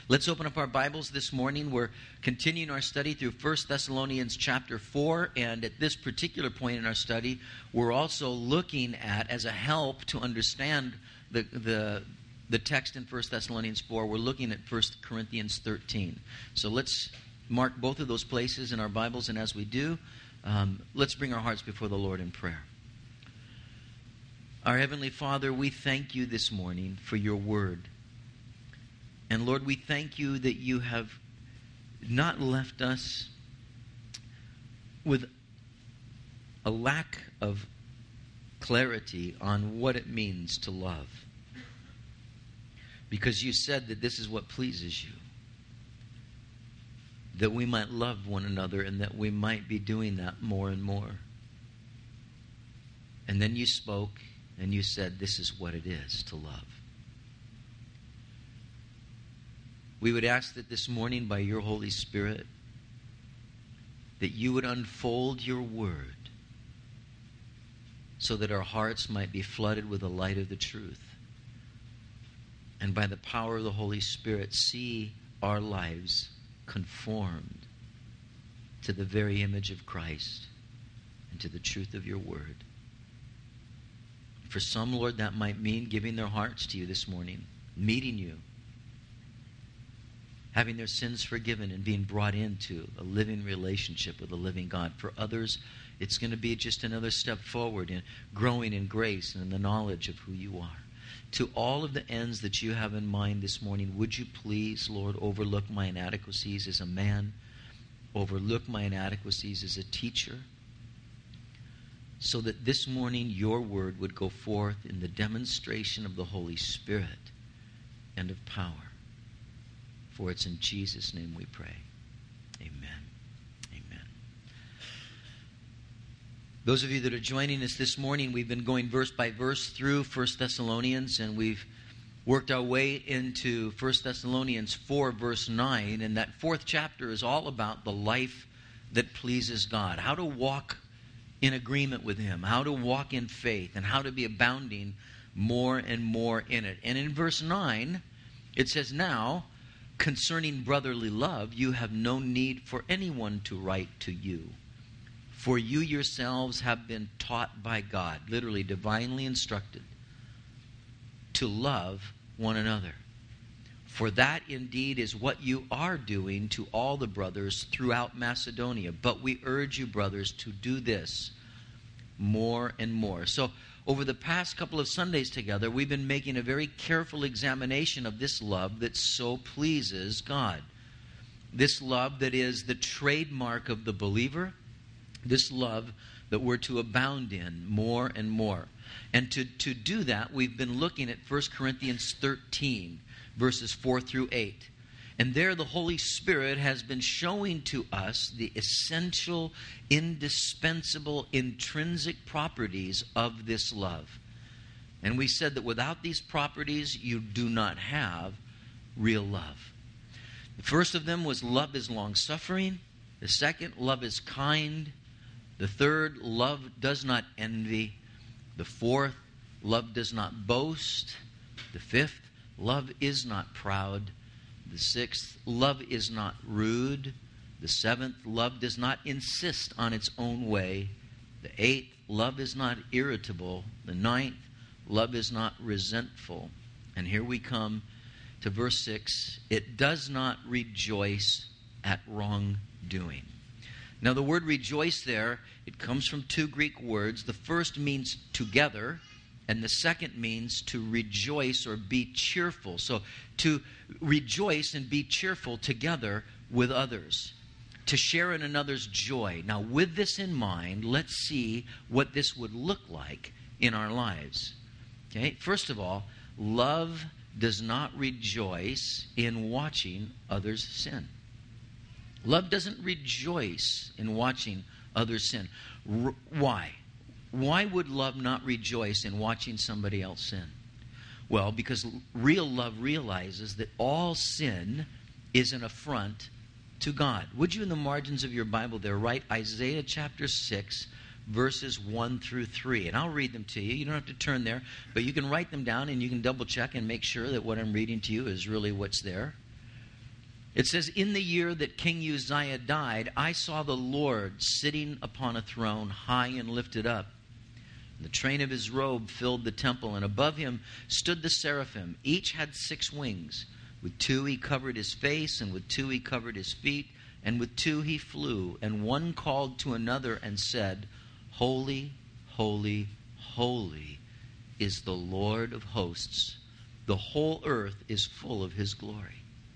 Let's open up our Bibles this morning. We're continuing our study through 1 Thessalonians chapter 4, and at this particular point in our study, we're also looking at, as a help to understand the text in 1 Thessalonians 4, we're looking at 1 Corinthians 13. So let's mark both of those places in our Bibles, and as we do, let's bring our hearts before the Lord in prayer. Our Heavenly Father, we thank you this morning for your word. And Lord, we thank you that you have not left us with a lack of clarity on what it means to love. Because you said that this is what pleases you. That we might love one another and that we might be doing that more and more. And then you spoke and you said this is what it is to love. We would ask that this morning by your Holy Spirit that you would unfold your word so that our hearts might be flooded with the light of the truth. And by the power of the Holy Spirit, see our lives conformed to the very image of Christ and to the truth of your word. For some, Lord, that might mean giving their hearts to you this morning, meeting you, having their sins forgiven and being brought into a living relationship with a living God. For others, it's going to be just another step forward in growing in grace and in the knowledge of who you are. To all of the ends that you have in mind this morning, would you please, Lord, overlook my inadequacies as a man, overlook my inadequacies as a teacher, so that this morning your word would go forth in the demonstration of the Holy Spirit and of power. For it's in Jesus' name we pray. Amen. Amen. Those of you that are joining us this morning, we've been going verse by verse through 1 Thessalonians, and we've worked our way into 1 Thessalonians 4, verse 9, and that fourth chapter is all about the life that pleases God, how to walk in agreement with Him, how to walk in faith, and how to be abounding more and more in it. And in verse 9, it says, "Now, concerning brotherly love, you have no need for anyone to write to you. For you yourselves have been taught by God," literally divinely instructed, "to love one another. For that indeed is what you are doing to all the brothers throughout Macedonia. But we urge you, brothers, to do this more and more." So, over the past couple of Sundays together, we've been making a very careful examination of this love that so pleases God. This love that is the trademark of the believer. This love that we're to abound in more and more. And to do that, we've been looking at 1 Corinthians 13, verses 4 through 8. And there the Holy Spirit has been showing to us the essential, indispensable, intrinsic properties of this love. And we said that without these properties, you do not have real love. The first of them was love is long-suffering. The second, love is kind. The third, love does not envy. The fourth, love does not boast. The fifth, love is not proud. The sixth, love is not rude. The seventh, love does not insist on its own way. The eighth, love is not irritable. The ninth, love is not resentful. And here we come to verse 6. It does not rejoice at wrongdoing. Now the word rejoice there, it comes from two Greek words. The first means together, and the second means to rejoice or be cheerful. So to rejoice and be cheerful together with others. To share in another's joy. Now with this in mind, let's see what this would look like in our lives. Okay, first of all, love does not rejoice in watching others sin. Love doesn't rejoice in watching others sin. Why? Why would love not rejoice in watching somebody else sin? Well, because real love realizes that all sin is an affront to God. Would you, in the margins of your Bible there, write Isaiah chapter 6, verses 1 through 3. And I'll read them to you. You don't have to turn there, but you can write them down and you can double check and make sure that what I'm reading to you is really what's there. It says, in the year that King Uzziah died, I saw the Lord sitting upon a throne, high and lifted up. The train of his robe filled the temple, and above him stood the seraphim. Each had 6 wings. With 2 he covered his face, and with 2 he covered his feet, and with 2 he flew. And one called to another and said, Holy, holy, holy is the Lord of hosts. The whole earth is full of his glory.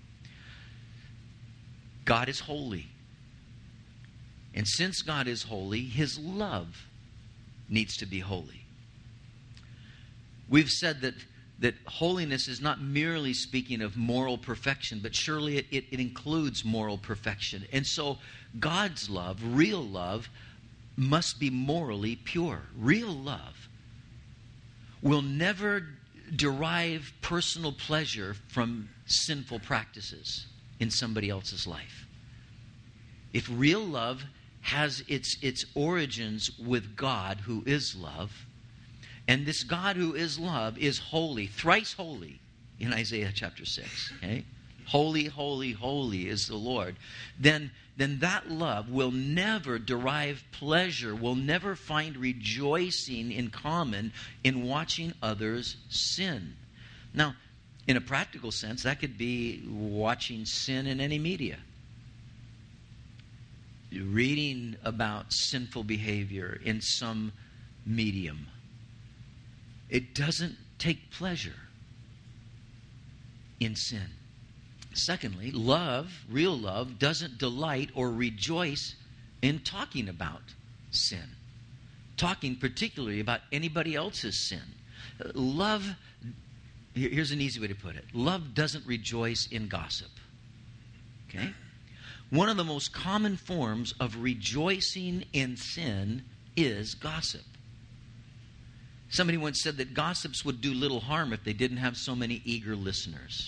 God is holy. And since God is holy, his love needs to be holy. We've said that holiness is not merely speaking of moral perfection, but surely it includes moral perfection. And so God's love, real love, must be morally pure. Real love will never derive personal pleasure from sinful practices in somebody else's life. If real love has its origins with God, who is love, and this God who is love is holy, thrice holy, in Isaiah chapter 6, okay? Holy, holy, holy is the Lord. Then that love will never derive pleasure, will never find rejoicing in common in watching others sin. Now, in a practical sense, that could be watching sin in any media. Reading about sinful behavior in some medium. It doesn't take pleasure in sin. Secondly, love, real love, doesn't delight or rejoice in talking about sin. Talking particularly about anybody else's sin. Love, here's an easy way to put it. Love doesn't rejoice in gossip. Okay? One of the most common forms of rejoicing in sin is gossip. Somebody once said that gossips would do little harm if they didn't have so many eager listeners.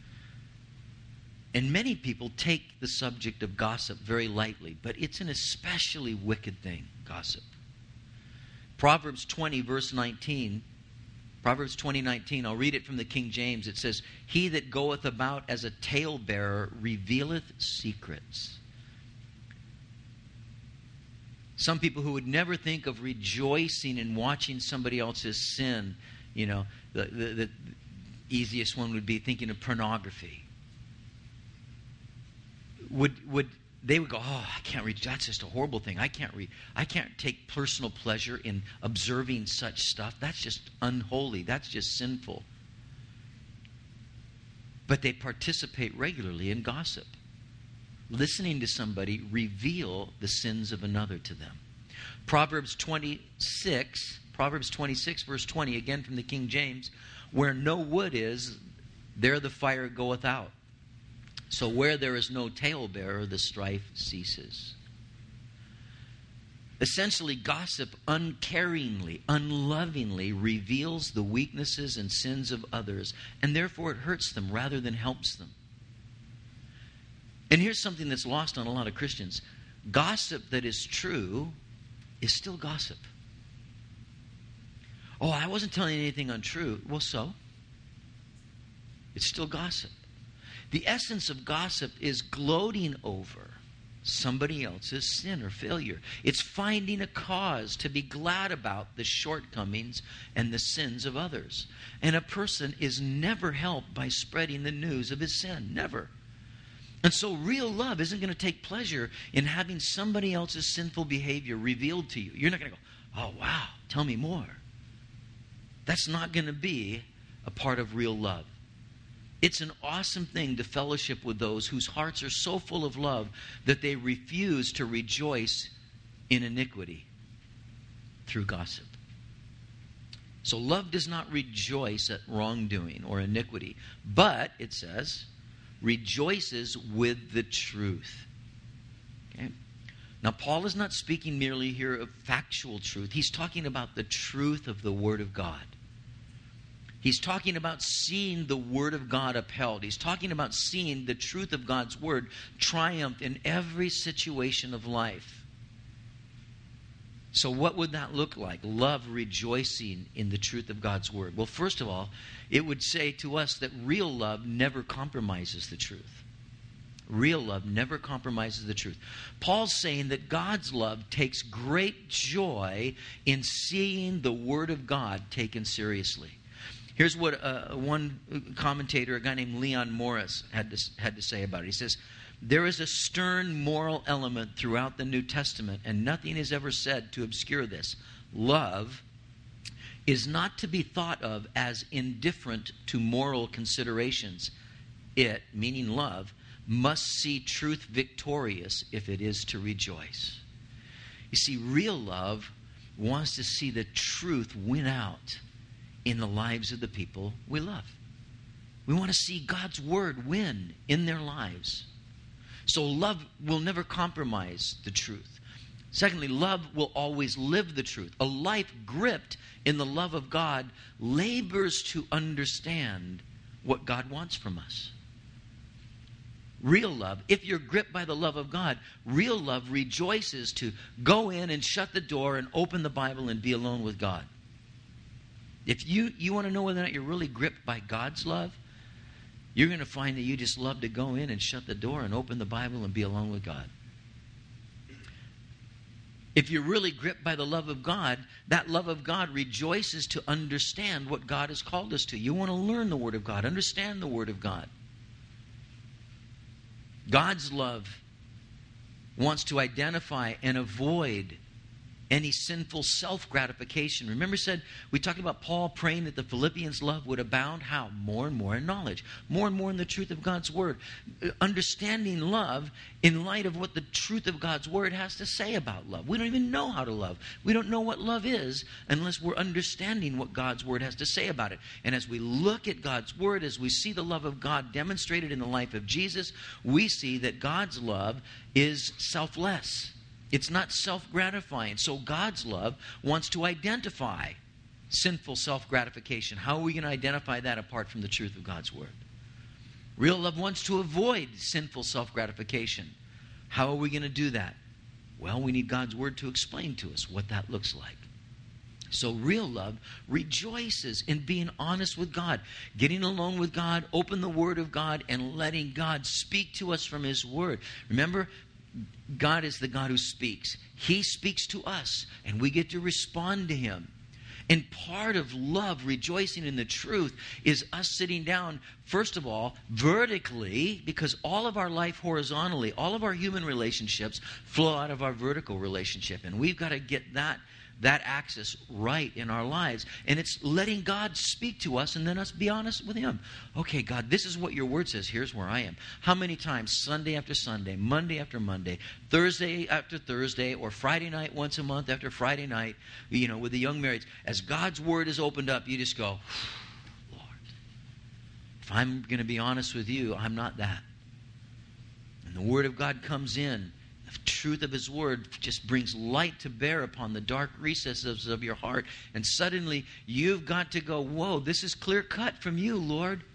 And many people take the subject of gossip very lightly, but it's an especially wicked thing, gossip. Proverbs 20, verse 19, Proverbs 20:19, I'll read it from the King James. It says, He that goeth about as a talebearer revealeth secrets. Some people who would never think of rejoicing in watching somebody else's sin, you know, the easiest one would be thinking of pornography. They would go, oh, I can't read. That's just a horrible thing. I can't take personal pleasure in observing such stuff. That's just unholy. That's just sinful. But they participate regularly in gossip. Listening to somebody reveal the sins of another to them. Proverbs 26, verse 20, again from the King James, where no wood is, there the fire goeth out. So where there is no talebearer, the strife ceases. Essentially, gossip uncaringly, unlovingly reveals the weaknesses and sins of others, and therefore it hurts them rather than helps them. And here's something that's lost on a lot of Christians. Gossip that is true is still gossip. Oh, I wasn't telling you anything untrue. Well, so? It's still gossip. The essence of gossip is gloating over somebody else's sin or failure. It's finding a cause to be glad about the shortcomings and the sins of others. And a person is never helped by spreading the news of his sin. Never. And so real love isn't going to take pleasure in having somebody else's sinful behavior revealed to you. You're not going to go, oh, wow, tell me more. That's not going to be a part of real love. It's an awesome thing to fellowship with those whose hearts are so full of love that they refuse to rejoice in iniquity through gossip. So love does not rejoice at wrongdoing or iniquity, but, it says, rejoices with the truth. Okay? Now, Paul is not speaking merely here of factual truth. He's talking about the truth of the Word of God. He's talking about seeing the Word of God upheld. He's talking about seeing the truth of God's Word triumph in every situation of life. So what would that look like? Love rejoicing in the truth of God's Word. Well, first of all, it would say to us that real love never compromises the truth. Real love never compromises the truth. Paul's saying that God's love takes great joy in seeing the Word of God taken seriously. Here's what one commentator, a guy named Leon Morris, had to say about it. He says, there is a stern moral element throughout the New Testament, and nothing is ever said to obscure this. Love is not to be thought of as indifferent to moral considerations. It, meaning love, must see truth victorious if it is to rejoice. You see, real love wants to see the truth win out in the lives of the people we love. We want to see God's word win in their lives. So love will never compromise the truth. Secondly, love will always live the truth. A life gripped in the love of God labors to understand what God wants from us. Real love, if you're gripped by the love of God, real love rejoices to go in and shut the door and open the Bible and be alone with God. If you want to know whether or not you're really gripped by God's love, you're going to find that you just love to go in and shut the door and open the Bible and be alone with God. If you're really gripped by the love of God, that love of God rejoices to understand what God has called us to. You want to learn the Word of God, understand the Word of God. God's love wants to identify and avoid any sinful self-gratification. Remember, we talked about Paul praying that the Philippians' love would abound. How? More and more in knowledge. More and more in the truth of God's Word. Understanding love in light of what the truth of God's Word has to say about love. We don't even know how to love. We don't know what love is unless we're understanding what God's Word has to say about it. And as we look at God's Word, as we see the love of God demonstrated in the life of Jesus, we see that God's love is selfless. It's not self-gratifying. So God's love wants to identify sinful self-gratification. How are we going to identify that apart from the truth of God's Word? Real love wants to avoid sinful self-gratification. How are we going to do that? Well, we need God's Word to explain to us what that looks like. So real love rejoices in being honest with God, getting alone with God, open the Word of God, and letting God speak to us from His Word. Remember, God is the God who speaks. He speaks to us, and we get to respond to Him. And part of love, rejoicing in the truth, is us sitting down, first of all, vertically, because all of our life horizontally, all of our human relationships flow out of our vertical relationship. And we've got to get that axis right in our lives. And it's letting God speak to us and then us be honest with Him. Okay, God, this is what your Word says. Here's where I am. How many times, Sunday after Sunday, Monday after Monday, Thursday after Thursday, or Friday night once a month after Friday night, with the young marrieds, as God's Word is opened up, you just go, Lord, if I'm going to be honest with you, I'm not that. And the Word of God comes in. The truth of His Word just brings light to bear upon the dark recesses of your heart. And suddenly you've got to go, whoa, this is clear cut from you, Lord.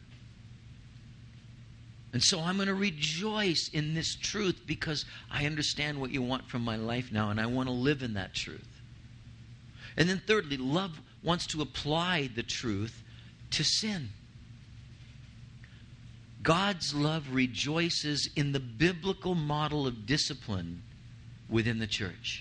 And so I'm going to rejoice in this truth because I understand what you want from my life now, and I want to live in that truth. And then thirdly, love wants to apply the truth to sin. God's love rejoices in the biblical model of discipline within the church.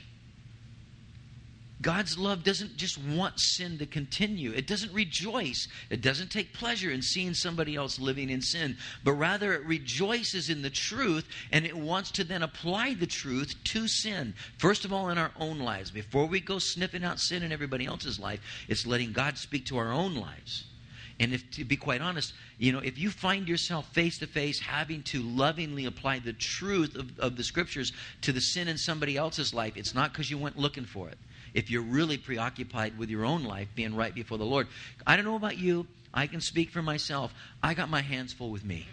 God's love doesn't just want sin to continue. It doesn't rejoice. It doesn't take pleasure in seeing somebody else living in sin. But rather it rejoices in the truth, and it wants to then apply the truth to sin. First of all, in our own lives. Before we go sniffing out sin in everybody else's life, it's letting God speak to our own lives. And to be quite honest, if you find yourself face to face having to lovingly apply the truth of the Scriptures to the sin in somebody else's life, it's not because you went looking for it. If you're really preoccupied with your own life being right before the Lord. I don't know about you. I can speak for myself. I got my hands full with me.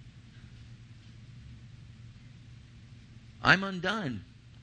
I'm undone.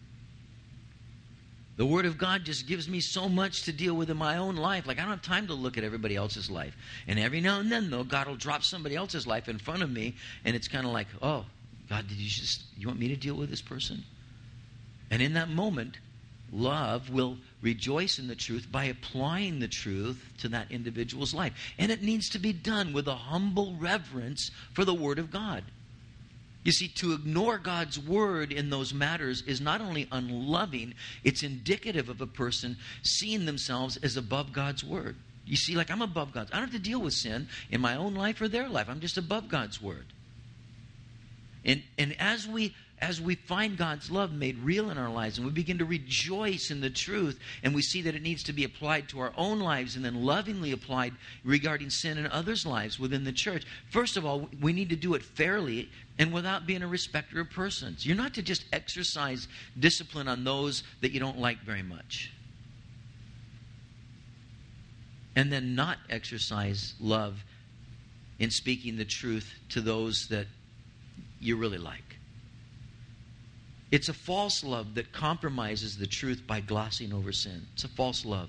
The Word of God just gives me so much to deal with in my own life. Like, I don't have time to look at everybody else's life. And every now and then, though, God will drop somebody else's life in front of me, and it's kind of like, oh, God, you want me to deal with this person? And in that moment, love will rejoice in the truth by applying the truth to that individual's life. And it needs to be done with a humble reverence for the Word of God. You see, to ignore God's word in those matters is not only unloving, it's indicative of a person seeing themselves as above God's word. You see, like, I'm above God's. I don't have to deal with sin in my own life or their life. I'm just above God's word. And as we find God's love made real in our lives, and we begin to rejoice in the truth, and we see that it needs to be applied to our own lives and then lovingly applied regarding sin in others' lives within the church. First of all, we need to do it fairly and without being a respecter of persons. You're not to just exercise discipline on those that you don't like very much, and then not exercise love in speaking the truth to those that you really like. It's a false love that compromises the truth by glossing over sin. It's a false love.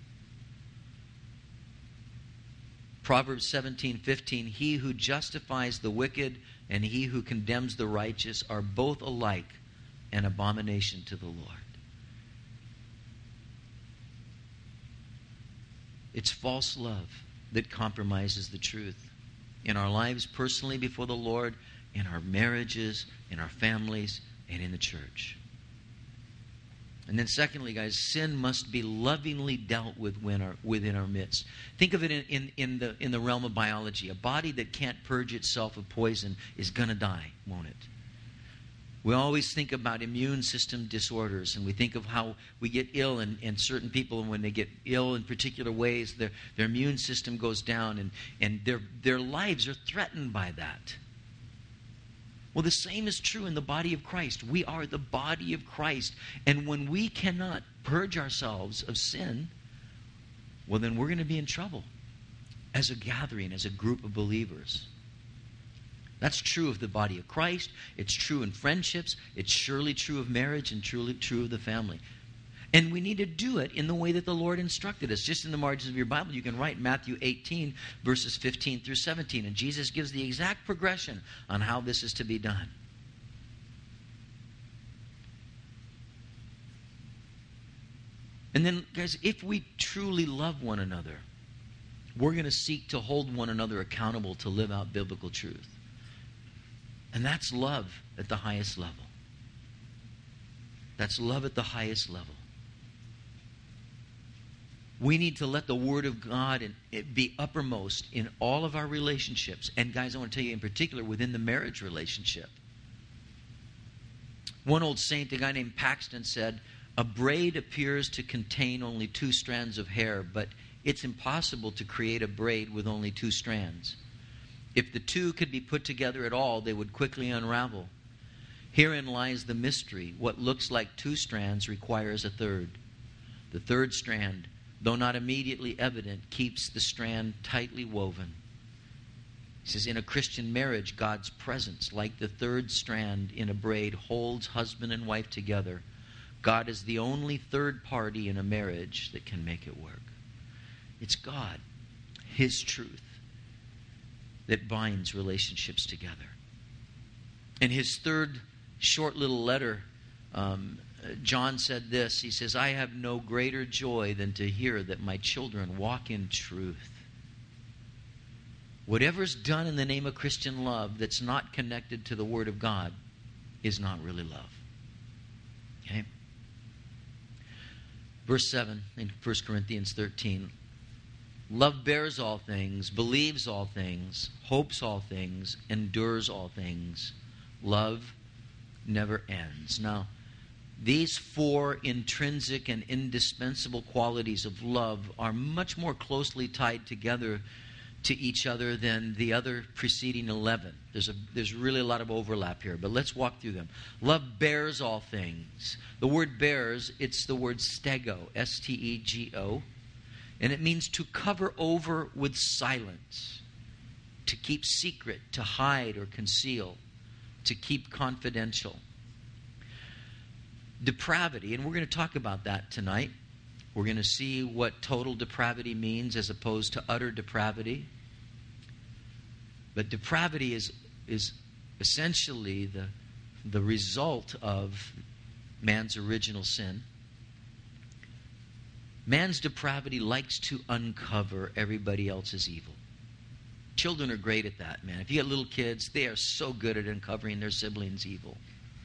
Proverbs 17:15, he who justifies the wicked and he who condemns the righteous are both alike an abomination to the Lord. It's false love that compromises the truth in our lives personally before the Lord, in our marriages, in our families, and in the church. And then secondly, guys, sin must be lovingly dealt with within our midst. Think of it in the realm of biology. A body that can't purge itself of poison is going to die, won't it? We always think about immune system disorders, and we think of how we get ill, and certain people, when they get ill in particular ways, their immune system goes down, and their lives are threatened by that. Well, the same is true in the body of Christ. We are the body of Christ. And when we cannot purge ourselves of sin, well, then we're going to be in trouble as a gathering, as a group of believers. That's true of the body of Christ. It's true in friendships. It's surely true of marriage and truly true of the family. And we need to do it in the way that the Lord instructed us. Just in the margins of your Bible, you can write Matthew 18, verses 15 through 17. And Jesus gives the exact progression on how this is to be done. And then, guys, if we truly love one another, we're going to seek to hold one another accountable to live out biblical truth. And that's love at the highest level. That's love at the highest level. We need to let the Word of God be uppermost in all of our relationships. And guys, I want to tell you in particular within the marriage relationship. One old saint, a guy named Paxton, said, a braid appears to contain only 2 strands of hair, but it's impossible to create a braid with only 2 strands. If the 2 could be put together at all, they would quickly unravel. Herein lies the mystery. What looks like 2 strands requires a third. The third strand, though not immediately evident, keeps the strand tightly woven. He says, in a Christian marriage, God's presence, like the third strand in a braid, holds husband and wife together. God is the only third party in a marriage that can make it work. It's God, His truth, that binds relationships together. In his third short little letter, John said this. He says, I have no greater joy than to hear that my children walk in truth. Whatever's done in the name of Christian love that's not connected to the Word of God is not really love. Okay? Verse 7 in 1 Corinthians 13. Love bears all things, believes all things, hopes all things, endures all things. Love never ends. Now, these 4 intrinsic and indispensable qualities of love are much more closely tied together to each other than the other preceding 11. There's really a lot of overlap here, but let's walk through them. Love bears all things. The word bears, it's the word stego, S-T-E-G-O, and it means to cover over with silence, to keep secret, to hide or conceal, to keep confidential. Depravity, and we're going to talk about that tonight. We're going to see what total depravity means as opposed to utter depravity. But depravity is essentially the result of man's original sin. Man's depravity likes to uncover everybody else's evil. Children are great at that, man. If you get little kids, they are so good at uncovering their siblings' evil.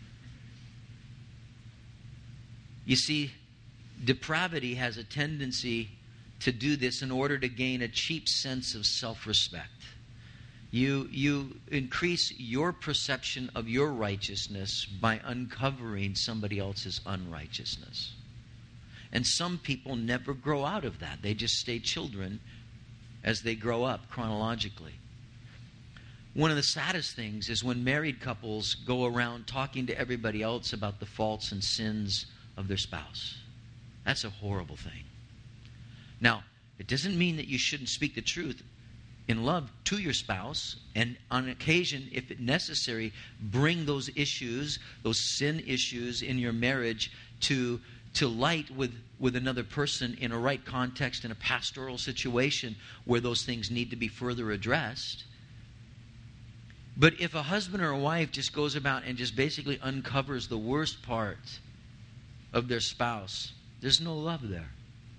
You see, depravity has a tendency to do this in order to gain a cheap sense of self-respect. You increase your perception of your righteousness by uncovering somebody else's unrighteousness. And some people never grow out of that. They just stay children as they grow up chronologically. One of the saddest things is when married couples go around talking to everybody else about the faults and sins of their spouse. That's a horrible thing. Now, it doesn't mean that you shouldn't speak the truth in love to your spouse, and on occasion, if it's necessary, bring those issues, those sin issues in your marriage to light with another person in a right context, in a pastoral situation where those things need to be further addressed. But if a husband or a wife just goes about and just basically uncovers the worst part of their spouse, there's no love there.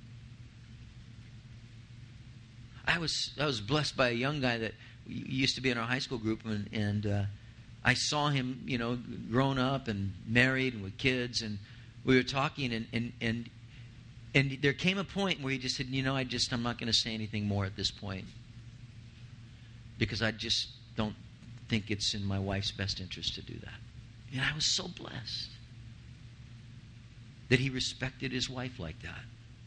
I was blessed by a young guy that used to be in our high school group, and I saw him, grown up and married and with kids, and we were talking, and there came a point where he just said, I'm not going to say anything more at this point because I just don't think it's in my wife's best interest to do that. And I was so blessed that he respected his wife like that.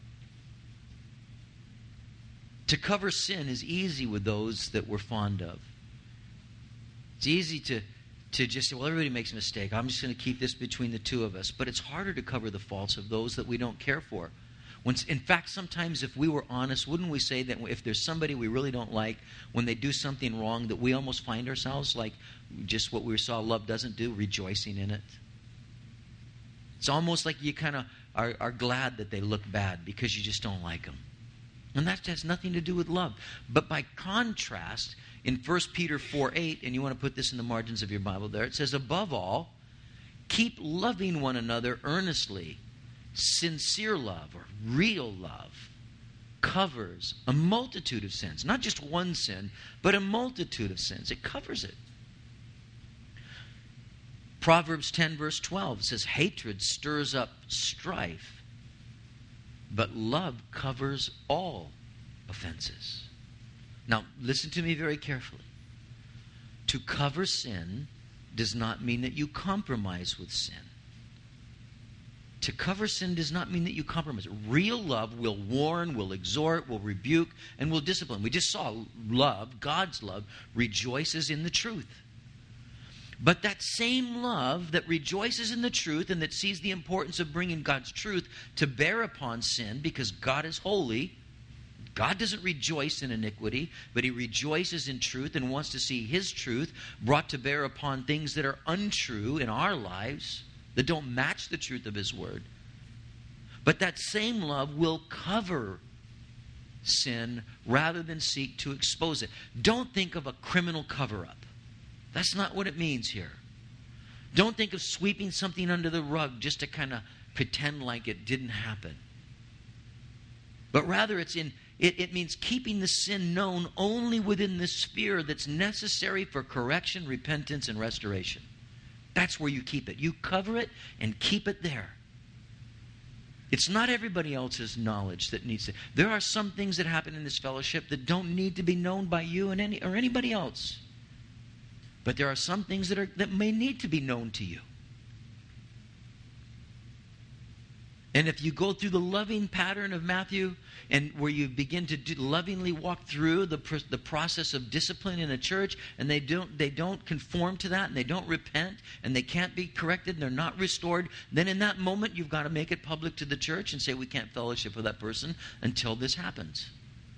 To cover sin is easy with those that we're fond of. It's easy to just say, well, everybody makes a mistake. I'm just going to keep this between the two of us. But it's harder to cover the faults of those that we don't care for. In fact, sometimes if we were honest, wouldn't we say that if there's somebody we really don't like, when they do something wrong, that we almost find ourselves like just what we saw Love Doesn't Do, rejoicing in it? It's almost like you kind of are glad that they look bad because you just don't like them. And that has nothing to do with love. But by contrast, in 1 Peter 4:8, and you want to put this in the margins of your Bible there, it says, above all, keep loving one another earnestly. Sincere love, or real love, covers a multitude of sins. Not just one sin, but a multitude of sins. It covers it. Proverbs 10 verse 12 says, hatred stirs up strife, but love covers all offenses. Now, listen to me very carefully. To cover sin does not mean that you compromise with sin. To cover sin does not mean that you compromise. Real love will warn, will exhort, will rebuke, and will discipline. We just saw love, God's love, rejoices in the truth. But that same love that rejoices in the truth and that sees the importance of bringing God's truth to bear upon sin, because God is holy, God doesn't rejoice in iniquity, but He rejoices in truth and wants to see His truth brought to bear upon things that are untrue in our lives, that don't match the truth of His Word. But that same love will cover sin rather than seek to expose it. Don't think of a criminal cover-up. That's not what it means here. Don't think of sweeping something under the rug just to kind of pretend like it didn't happen. But rather it means keeping the sin known only within the sphere that's necessary for correction, repentance, and restoration. That's where you keep it. You cover it and keep it there. It's not everybody else's knowledge that needs to. There are some things that happen in this fellowship that don't need to be known by you or anybody else. But there are some things that may need to be known to you. And if you go through the loving pattern of Matthew, and where you begin to lovingly walk through the process of discipline in a church, and they don't conform to that, and they don't repent, and they can't be corrected, and they're not restored, then in that moment you've got to make it public to the church and say we can't fellowship with that person until this happens.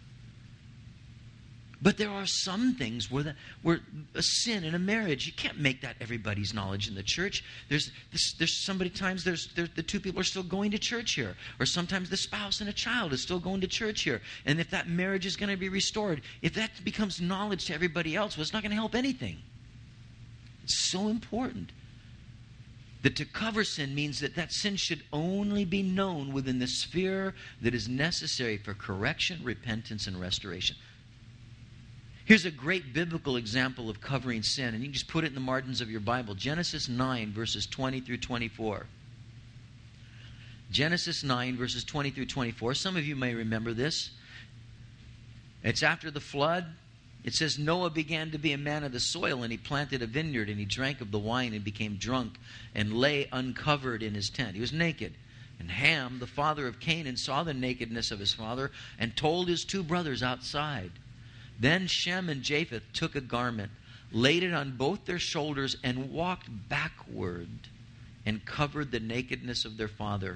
But there are some things where a sin in a marriage, you can't make that everybody's knowledge in the church. There's sometimes the two people are still going to church here, or sometimes the spouse and a child is still going to church here. And if that marriage is going to be restored, if that becomes knowledge to everybody else, well, it's not going to help anything. It's so important that to cover sin means that sin should only be known within the sphere that is necessary for correction, repentance, and restoration. Here's a great biblical example of covering sin, and you can just put it in the margins of your Bible. Genesis 9, verses 20 through 24. Genesis 9, verses 20 through 24. Some of you may remember this. It's after the flood. It says, Noah began to be a man of the soil, and he planted a vineyard, and he drank of the wine and became drunk and lay uncovered in his tent. He was naked. And Ham, the father of Canaan, saw the nakedness of his father and told his two brothers outside. Then Shem and Japheth took a garment, laid it on both their shoulders, and walked backward and covered the nakedness of their father.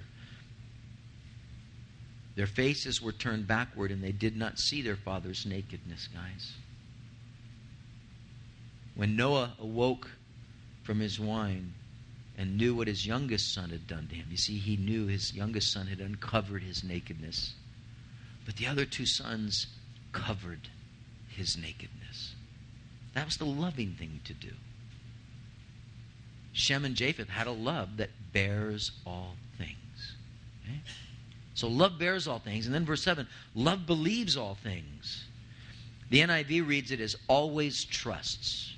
Their faces were turned backward, and they did not see their father's nakedness, guys. When Noah awoke from his wine and knew what his youngest son had done to him, you see, he knew his youngest son had uncovered his nakedness. But the other two sons covered his nakedness. That was the loving thing to do. Shem and Japheth had a love that bears all things. Okay? So love bears all things. And then verse 7, love believes all things. The NIV reads it as always trusts.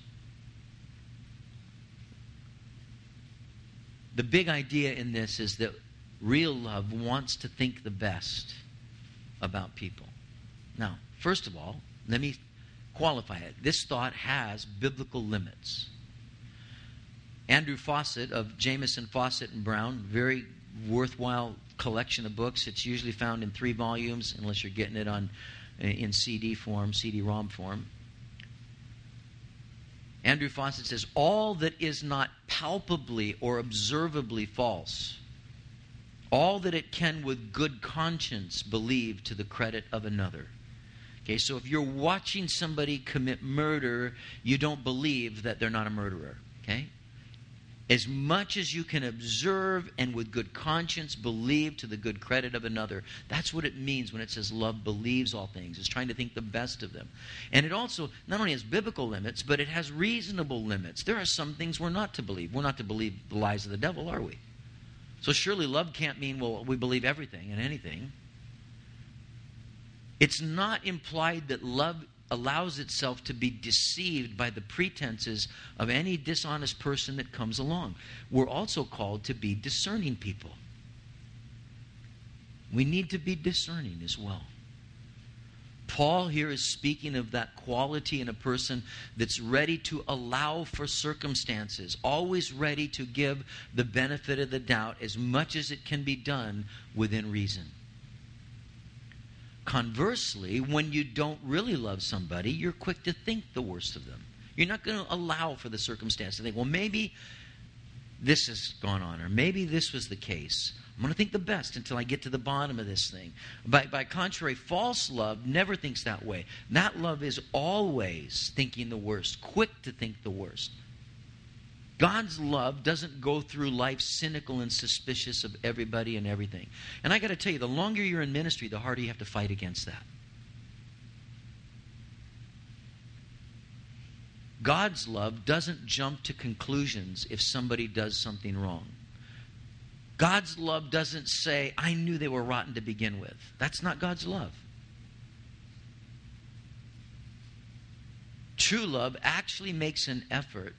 The big idea in this is that real love wants to think the best about people. Now, first of all, let me qualify it. This thought has biblical limits. Andrew Fawcett of Jameson, Fawcett and Brown, very worthwhile collection of books. It's usually found in 3 volumes, unless you're getting it in CD form, CD-ROM form. Andrew Fawcett says, all that is not palpably or observably false, all that it can with good conscience believe to the credit of another. Okay, so if you're watching somebody commit murder, you don't believe that they're not a murderer. Okay? As much as you can observe and with good conscience believe to the good credit of another. That's what it means when it says love believes all things. It's trying to think the best of them. And it also not only has biblical limits, but it has reasonable limits. There are some things we're not to believe. We're not to believe the lies of the devil, are we? So surely love can't mean, well, we believe everything and anything. It's not implied that love allows itself to be deceived by the pretenses of any dishonest person that comes along. We're also called to be discerning people. We need to be discerning as well. Paul here is speaking of that quality in a person that's ready to allow for circumstances, always ready to give the benefit of the doubt as much as it can be done within reason. Conversely, when you don't really love somebody, you're quick to think the worst of them. You're not going to allow for the circumstance to think, well, maybe this has gone on, or maybe this was the case. I'm going to think the best until I get to the bottom of this thing. By contrary, false love never thinks that way. That love is always thinking the worst, quick to think the worst. God's love doesn't go through life cynical and suspicious of everybody and everything. And I got to tell you, the longer you're in ministry, the harder you have to fight against that. God's love doesn't jump to conclusions if somebody does something wrong. God's love doesn't say, I knew they were rotten to begin with. That's not God's love. True love actually makes an effort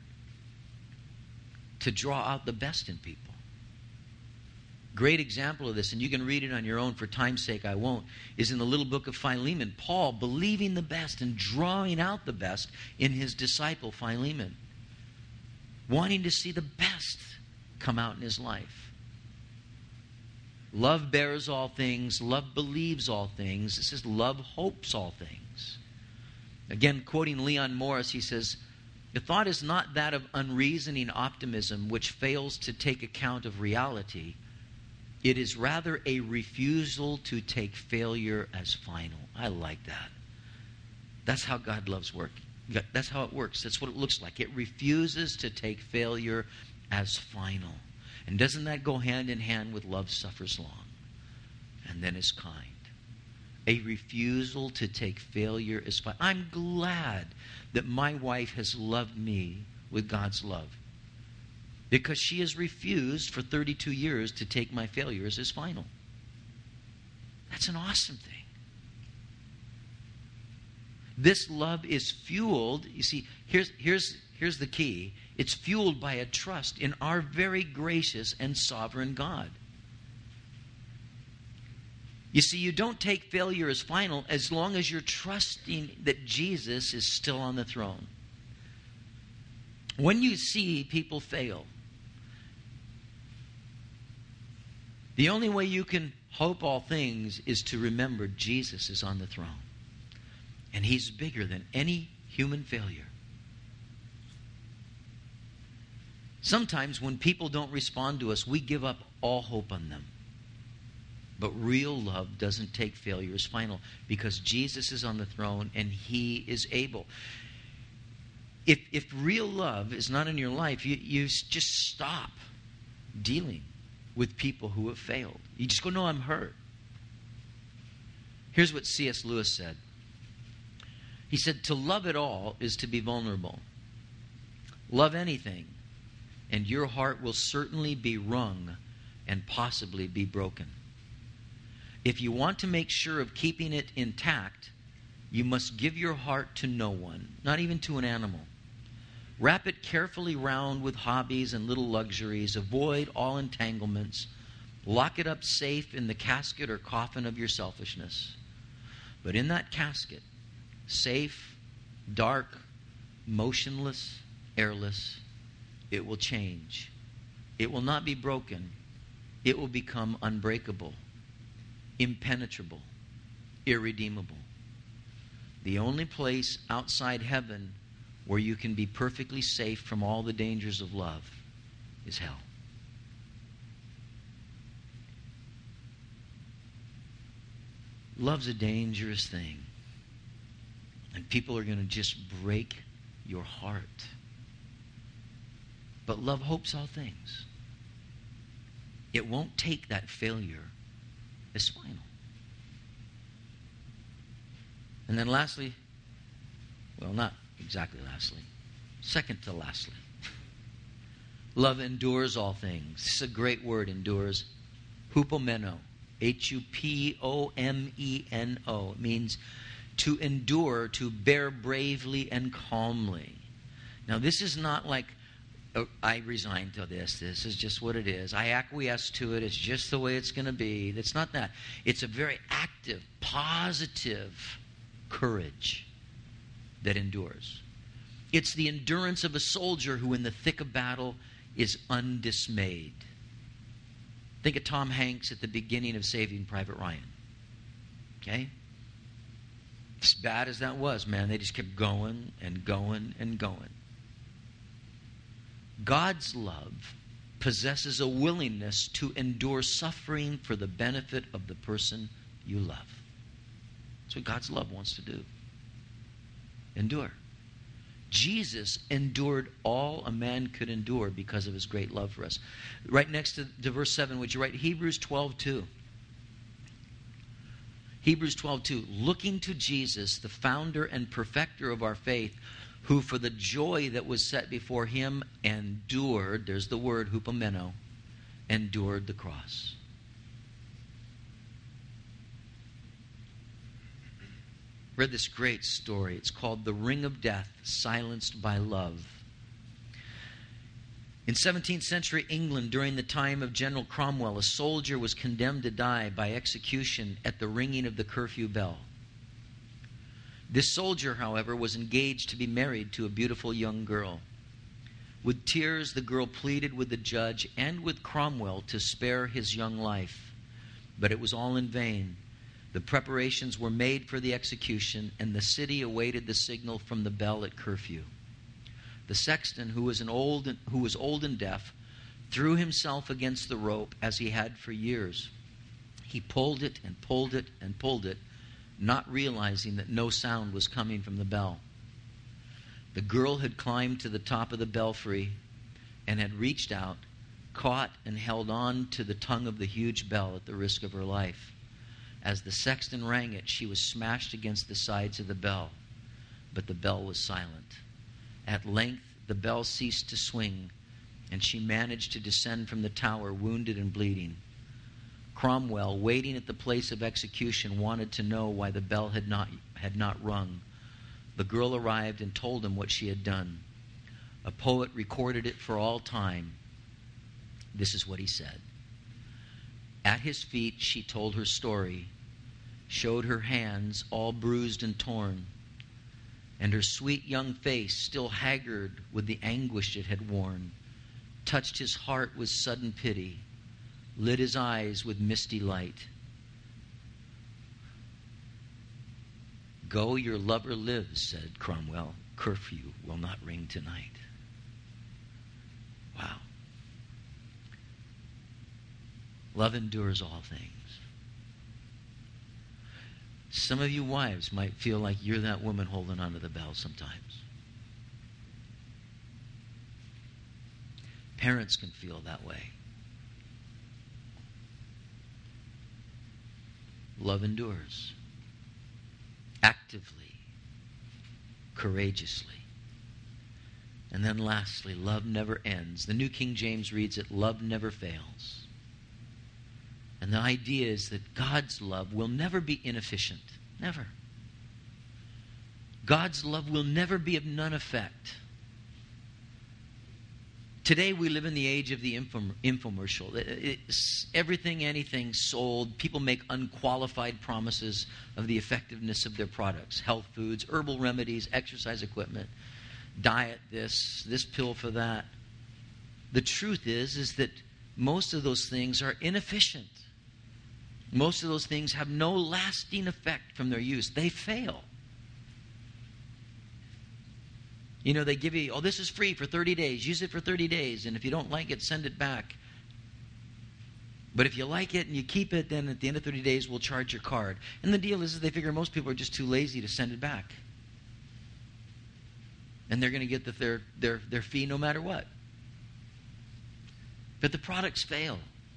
to draw out the best in people. Great example of this, and you can read it on your own. For time's sake, I won't, is in the little book of Philemon. Paul believing the best and drawing out the best in his disciple Philemon. Wanting to see the best come out in his life. Love bears all things. Love believes all things. It says love hopes all things. Again, quoting Leon Morris, he says, the thought is not that of unreasoning optimism which fails to take account of reality. It is rather a refusal to take failure as final. I like that. That's how God loves work. That's how it works. That's what it looks like. It refuses to take failure as final. And doesn't that go hand in hand with love suffers long and then is kind? A refusal to take failure as final. I'm glad that my wife has loved me with God's love, because she has refused for 32 years to take my failures as final. That's an awesome thing. This love is fueled, you see, here's the key. It's fueled by a trust in our very gracious and sovereign God. You see, you don't take failure as final as long as you're trusting that Jesus is still on the throne. When you see people fail, the only way you can hope all things is to remember Jesus is on the throne. And He's bigger than any human failure. Sometimes when people don't respond to us, we give up all hope on them. But real love doesn't take failure as final because Jesus is on the throne and He is able. If real love is not in your life, you just stop dealing with people who have failed. You just go, no, I'm hurt. Here's what C.S. Lewis said. He said, to love at all is to be vulnerable. Love anything, and your heart will certainly be wrung and possibly be broken. If you want to make sure of keeping it intact, you must give your heart to no one, not even to an animal. Wrap it carefully round with hobbies and little luxuries. Avoid all entanglements. Lock it up safe in the casket or coffin of your selfishness. But in that casket, safe, dark, motionless, airless, it will change. It will not be broken. It will become unbreakable, impenetrable, irredeemable. The only place outside heaven where you can be perfectly safe from all the dangers of love is hell. Love's a dangerous thing. And people are going to just break your heart. But love hopes all things. It won't take that failure as final. And then lastly, well, not exactly lastly, second to lastly, love endures all things. This is a great word, endures. Hupomeno. Hupomeno. It means to endure, to bear bravely and calmly. Now, this is not like, oh, I resign to this. This is just what it is. I acquiesce to it. It's just the way it's going to be. It's not that. It's a very active, positive courage that endures. It's the endurance of a soldier who in the thick of battle is undismayed. Think of Tom Hanks at the beginning of Saving Private Ryan. Okay? As bad as that was, man, they just kept going and going and going. God's love possesses a willingness to endure suffering for the benefit of the person you love. That's what God's love wants to do. Endure. Jesus endured all a man could endure because of His great love for us. Right next to verse 7, would you write Hebrews 12:2? Hebrews 12:2. Looking to Jesus, the founder and perfecter of our faith, who for the joy that was set before Him endured, there's the word hupomeno, endured the cross. Read this great story. It's called The Ring of Death, Silenced by Love. In 17th century England, during the time of General Cromwell, a soldier was condemned to die by execution at the ringing of the curfew bell. This soldier, however, was engaged to be married to a beautiful young girl. With tears, the girl pleaded with the judge and with Cromwell to spare his young life. But it was all in vain. The preparations were made for the execution, and the city awaited the signal from the bell at curfew. The sexton, who was old and deaf, threw himself against the rope as he had for years. He pulled it and pulled it and pulled it, not realizing that no sound was coming from the bell. The girl had climbed to the top of the belfry and had reached out, caught and held on to the tongue of the huge bell at the risk of her life. As the sexton rang it, she was smashed against the sides of the bell, but the bell was silent. At length, the bell ceased to swing, and she managed to descend from the tower, wounded and bleeding. Cromwell, waiting at the place of execution, wanted to know why the bell had not rung. the girl arrived and told him what she had done. A poet recorded it for all time. This is what he said. At his feet she told her story, showed her hands all bruised and torn, and her sweet young face, still haggard with the anguish it had worn, touched his heart with sudden pity, lit his eyes with misty light. Go, your lover lives, said Cromwell. Curfew will not ring tonight. Wow. Love endures all things. Some of you wives might feel like you're that woman holding onto the bell sometimes. Parents can feel that way. Love endures. Actively, courageously. And then lastly, love never ends. The New King James reads it, love never fails. And the idea is that God's love will never be inefficient. Never. God's love will never be of none effect. Today we live in the age of the infomercial. It's everything, anything sold. People make unqualified promises of the effectiveness of their products. Health foods, herbal remedies, exercise equipment, diet this pill for that. The truth is that most of those things are inefficient. Most of those things have no lasting effect from their use. They fail. You know, they give you, oh, this is free for 30 days. Use it for 30 days. And if you don't like it, send it back. But if you like it and you keep it, then at the end of 30 days, we'll charge your card. And the deal is they figure most people are just too lazy to send it back. And they're going to get their fee no matter what. But the products fail.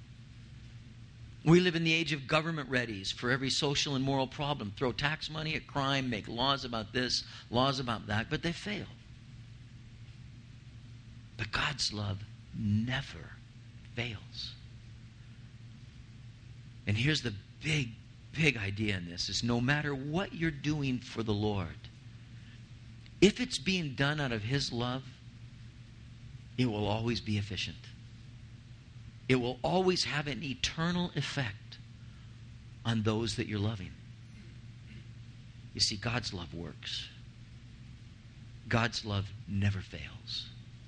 We live in the age of government readies for every social and moral problem. Throw tax money at crime, make laws about this, laws about that, but they fail. But God's love never fails. And here's the big idea in this, is no matter what you're doing for the Lord, if it's being done out of His love, it will always be efficient. It will always have an eternal effect on those that you're loving. You see, God's love works. God's love never fails.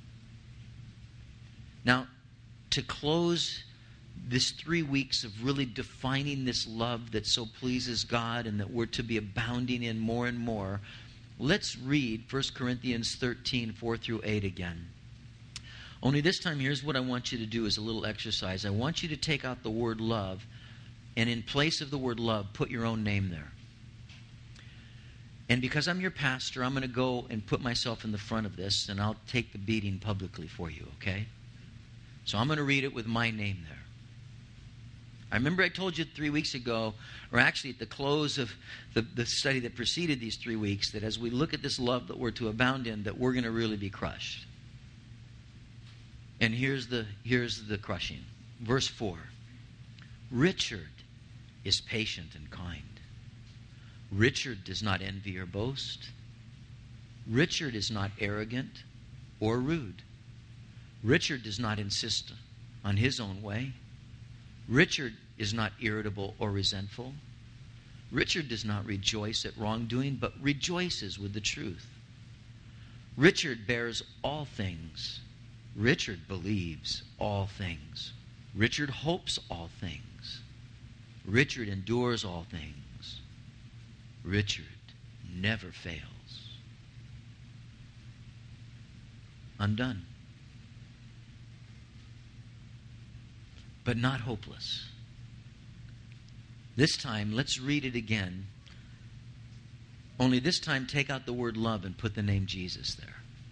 Now, to close this 3 weeks of really defining this love that so pleases God and that we're to be abounding in more and more, let's read 1 Corinthians 13, 4 through 8 again. Only this time, here's what I want you to do as a little exercise. I want you to take out the word love, and in place of the word love, put your own name there. And because I'm your pastor, I'm going to go and put myself in the front of this, and I'll take the beating publicly for you, okay? So I'm going to read it with my name there. I remember I told you 3 weeks ago, or actually at the close of the study that preceded these 3 weeks, that as we look at this love that we're to abound in, that we're going to really be crushed. And here's the crushing. Verse 4. Richard is patient and kind. Richard does not envy or boast. Richard is not arrogant or rude. Richard does not insist on his own way. Richard is not irritable or resentful. Richard does not rejoice at wrongdoing, but rejoices with the truth. Richard bears all things. Richard believes all things. Richard hopes all things. Richard endures all things. Richard never fails. Undone. But not hopeless. This time, let's read it again. Only this time, take out the word love and put the name Jesus there.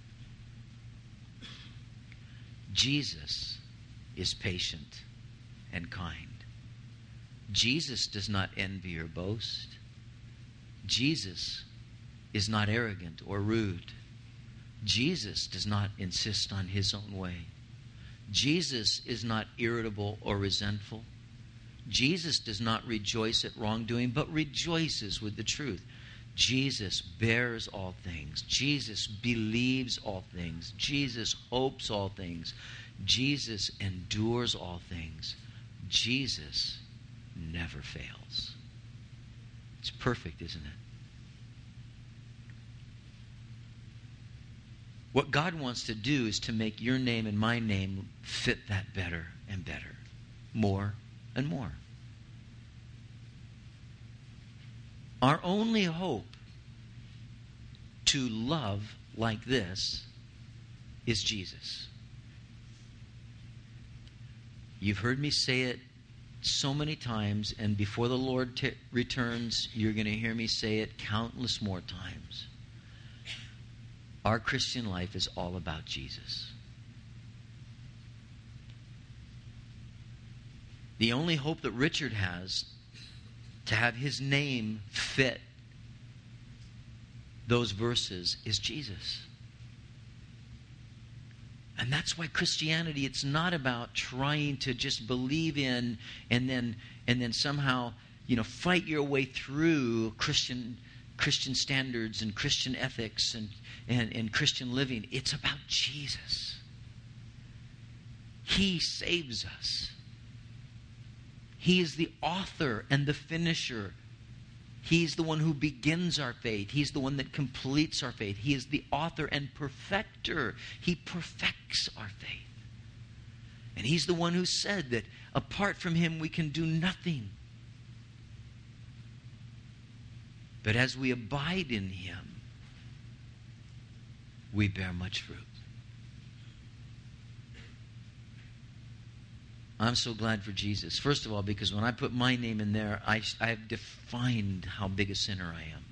Jesus is patient and kind. Jesus does not envy or boast. Jesus is not arrogant or rude. Jesus does not insist on his own way. Jesus is not irritable or resentful. Jesus does not rejoice at wrongdoing, but rejoices with the truth. Jesus bears all things. Jesus believes all things. Jesus hopes all things. Jesus endures all things. Jesus never fails. It's perfect, isn't it? What God wants to do is to make your name and my name fit that better and better, more and more. Our only hope to love like this is Jesus. You've heard me say it so many times, and before the Lord returns, you're going to hear me say it countless more times. Our Christian life is all about Jesus. The only hope that Richard has to have his name fit those verses is Jesus. And that's why Christianity, it's not about trying to just believe in and then somehow, fight your way through Christian standards and Christian ethics and Christian living. It's about Jesus. He saves us. He is the author and the finisher. He's the one who begins our faith. He's the one that completes our faith. He is the author and perfecter. He perfects our faith. And He's the one who said that apart from Him we can do nothing. But as we abide in Him, we bear much fruit. I'm so glad for Jesus. First of all, because when I put my name in there, I have defined how big a sinner I am.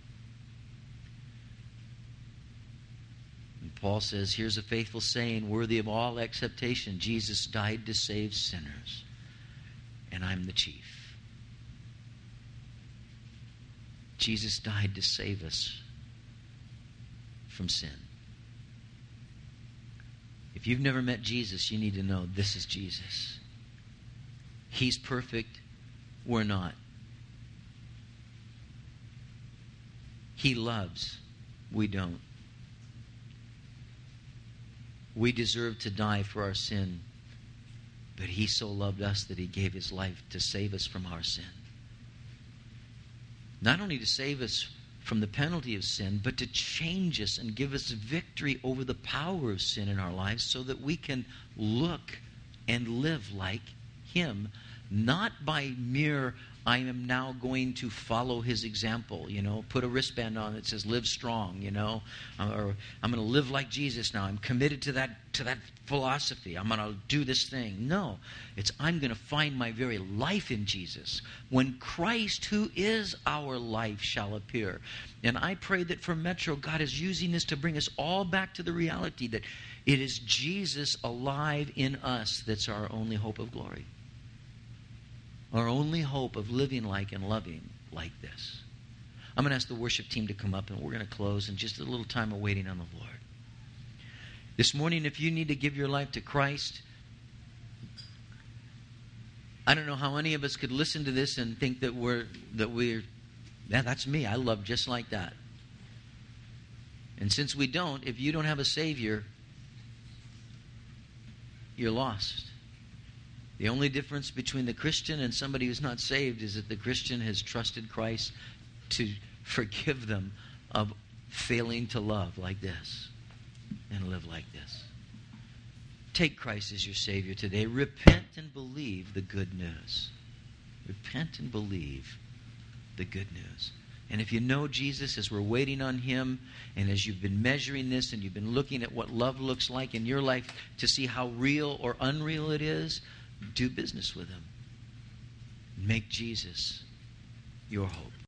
And Paul says, here's a faithful saying, worthy of all acceptation. Jesus died to save sinners, and I'm the chief. Jesus died to save us from sin. If you've never met Jesus, you need to know this is Jesus. He's perfect. We're not. He loves. We don't. We deserve to die for our sin. But He so loved us that He gave His life to save us from our sin. Not only to save us from the penalty of sin, but to change us and give us victory over the power of sin in our lives so that we can look and live like Him, not by mere, I am now going to follow His example, put a wristband on that says live strong, or I'm going to live like Jesus now. I'm committed to that philosophy. I'm going to do this thing. No, it's I'm going to find my very life in Jesus when Christ, who is our life, shall appear. And I pray that for Metro, God is using this to bring us all back to the reality that it is Jesus alive in us that's our only hope of glory. Our only hope of living like and loving like this. I'm going to ask the worship team to come up, and we're going to close in just a little time of waiting on the Lord. This morning, if you need to give your life to Christ, I don't know how many of us could listen to this and think that we're that's me. I love just like that. And since we don't, if you don't have a Savior, you're lost. The only difference between the Christian and somebody who's not saved is that the Christian has trusted Christ to forgive them of failing to love like this and live like this. Take Christ as your Savior today. Repent and believe the good news. Repent and believe the good news. And if you know Jesus, as we're waiting on Him, and as you've been measuring this and you've been looking at what love looks like in your life to see how real or unreal it is, do business with Him. Make Jesus your hope.